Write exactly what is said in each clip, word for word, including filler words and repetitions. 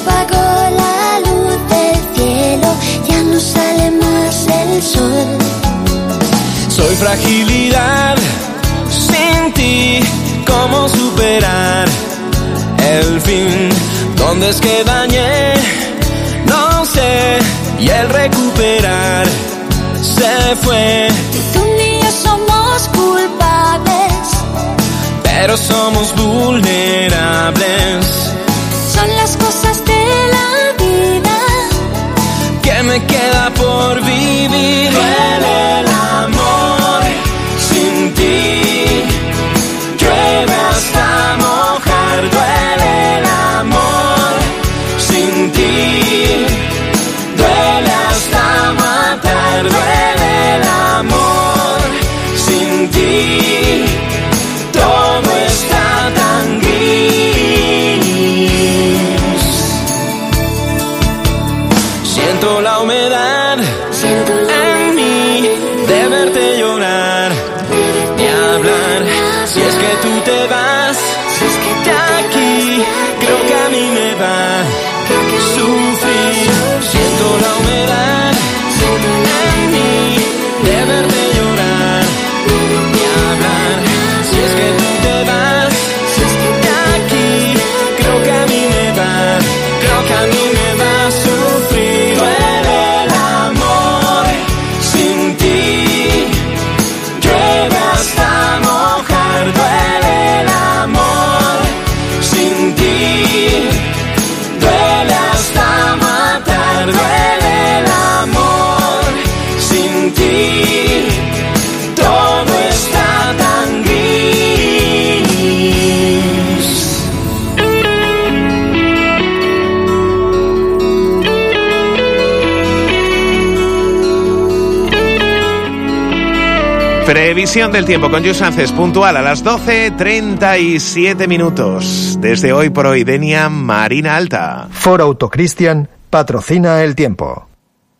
apagó la luz del cielo, ya no sale más el sol. Soy fragilidad, sin ti, ¿cómo superar el fin? ¿Dónde es que dañé? No sé, y el recuperar se fue. Tú ni yo somos culpables, pero somos vulnerables. Son las cosas de la vida que me queda por vivir. Duele el amor sin ti, llueve hasta mojar. Duele el amor sin ti, duele hasta matar. Duele el amor sin ti, todo está tan gris. Siento la humedad en mí de verte llorar y hablar. Si es que tú te vas de aquí, creo que a mí me va a sufrir. Siento la humedad en mí de verte llorar y hablar. Si es que tú te vas de aquí, creo que a mí me va, creo que a mí me va a sufrir. Duele el amor sin ti, llueve hasta mojar. Duele el amor sin ti, duele hasta matar. Duele el amor sin ti, todo está tan gris. Previsión del tiempo con Lluís Sánchez, puntual a las doce treinta y siete minutos. Desde Hoy por Hoy, Denia, Marina Alta. Ford Autocristian patrocina el tiempo.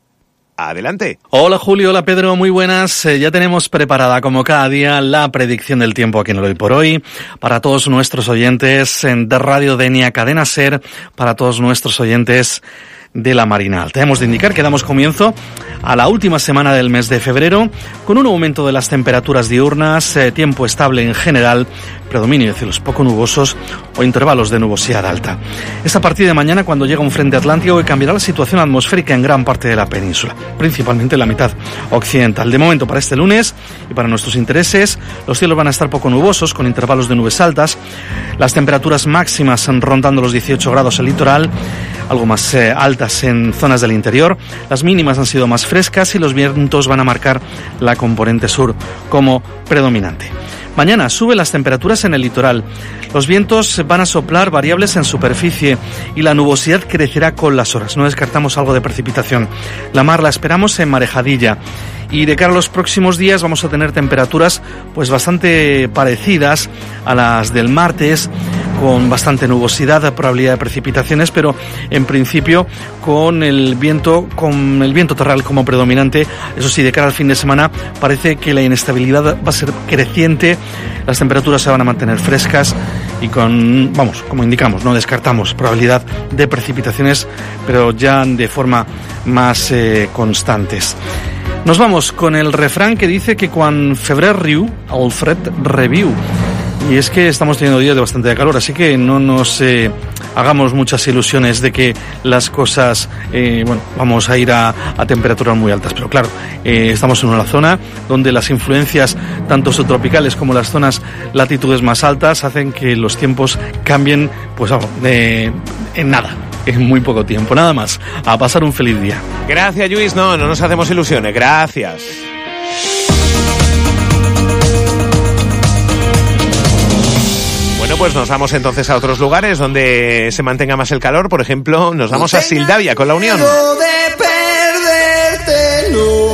Adelante. Hola Julio, hola Pedro, muy buenas. Eh, ya tenemos preparada como cada día la predicción del tiempo aquí en el Hoy por Hoy para todos nuestros oyentes de Radio Denia Cadena Ser, para todos nuestros oyentes de la Marina Alta. Hemos de indicar que damos comienzo a la última semana del mes de febrero con un aumento de las temperaturas diurnas, eh, tiempo estable en general, predominio de cielos poco nubosos o intervalos de nubosidad alta. Es a partir de mañana cuando llega un frente atlántico que cambiará la situación atmosférica en gran parte de la península, principalmente en la mitad occidental. De momento, para este lunes y para nuestros intereses, los cielos van a estar poco nubosos con intervalos de nubes altas, las temperaturas máximas rondando los dieciocho grados en el litoral, algo más eh, altas en zonas del interior, las mínimas han sido más frescas y los vientos van a marcar la componente sur como predominante. Mañana suben las temperaturas en el litoral, los vientos van a soplar variables en superficie y la nubosidad crecerá con las horas. No descartamos algo de precipitación. La mar la esperamos en Marejadilla. Y de cara a los próximos días vamos a tener temperaturas pues bastante parecidas a las del martes, con bastante nubosidad, probabilidad de precipitaciones, pero en principio con el viento, con el viento terral como predominante. Eso sí, de cara al fin de semana parece que la inestabilidad va a ser creciente, las temperaturas se van a mantener frescas y con, vamos, como indicamos, no descartamos probabilidad de precipitaciones, pero ya de forma más eh, constantes. Nos vamos con el refrán que dice que quan febrer riu, el fred reviu. Y es que estamos teniendo días de bastante calor, así que no nos eh, hagamos muchas ilusiones de que las cosas, eh, bueno, vamos a ir a, a temperaturas muy altas. Pero claro, eh, estamos en una zona donde las influencias, tanto subtropicales como las zonas latitudes más altas, hacen que los tiempos cambien, pues vamos, de, en nada. En muy poco tiempo, nada más. A pasar un feliz día. Gracias, Lluís. No, no nos hacemos ilusiones. Gracias. Bueno, pues nos vamos entonces a otros lugares donde se mantenga más el calor. Por ejemplo, nos vamos a Sildavia con La Unión. De perderte, no.